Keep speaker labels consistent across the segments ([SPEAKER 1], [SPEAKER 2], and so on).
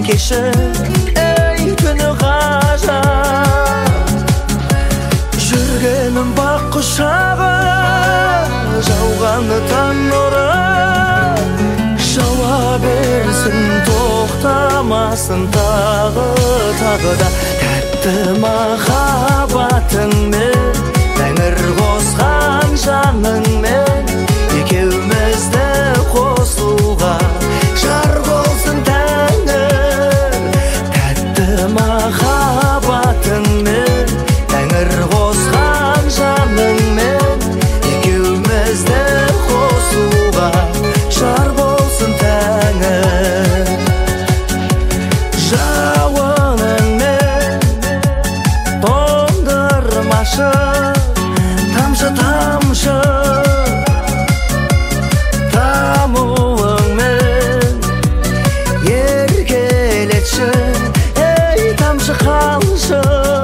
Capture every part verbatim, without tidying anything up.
[SPEAKER 1] кешір ей түні ғажап жүргенім бақ құшағы жауғаны таң нұры жауа берсін тоқтамасын тағы тағы да тәтті махаббатыңмен тәңір қосқан жаныңмен екеумізді қосуға жар болсын тәңір тәтті махаббатыңмен тәңір қосқан жаныңмен екеумізді қосуға жар болсын тәңір жауыныңмен тоңдырмашы тамшы тамшы тамуыңмен еркелетші ей тамшы қалшы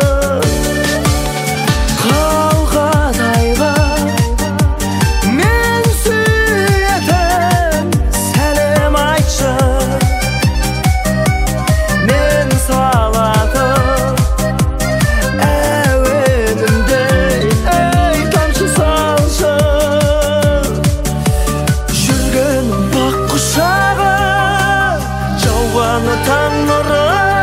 [SPEAKER 1] қалқатайға мен сүйетін сәлем айтшы мен салатын әуенімдей ей тамшы салшы жүргенім бақ құшағы жауғаны таң нұры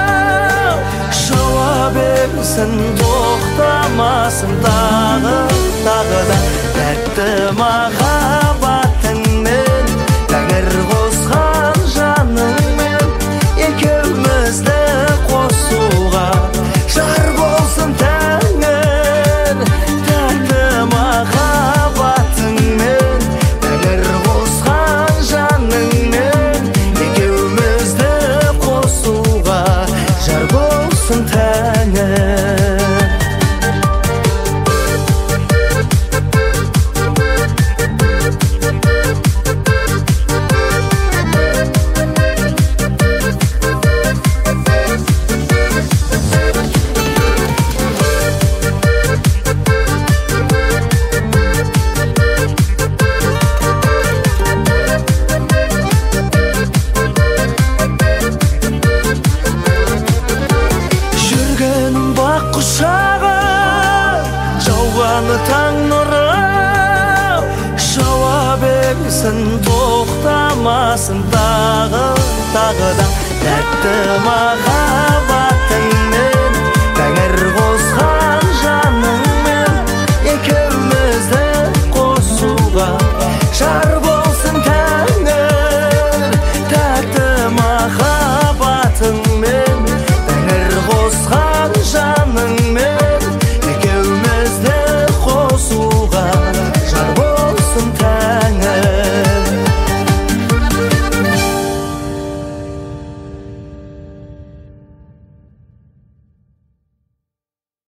[SPEAKER 1] жауа берсін тоқтамасын тағы тағы да тәтті махаббатыңмен тәңір қосқан жаныңмен екеумізді қосуға жар болсын тәңір тәтті махаббатыңмен тәңір қосқан жаныңмен екеумізді қосуға жар болсын тәңір жүргенім бақ құшағы жауғаны таң нұры жауа берсін тоқтамасын тағы тағы да тәтті махаббатыңмен